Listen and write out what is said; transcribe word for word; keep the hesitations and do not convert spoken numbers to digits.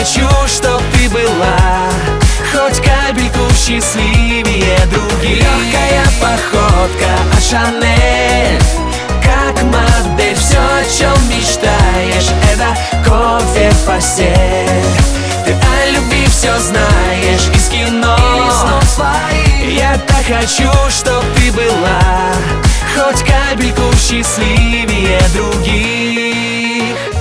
хочу, чтоб ты была хоть капельку счастливее других. Легкая походка от Шанель, как модель, все, о чем мечтаешь, это кофе в постель. Ты о любви все знаешь из кино, я так хочу, чтоб ты была хоть капельку счастливее других.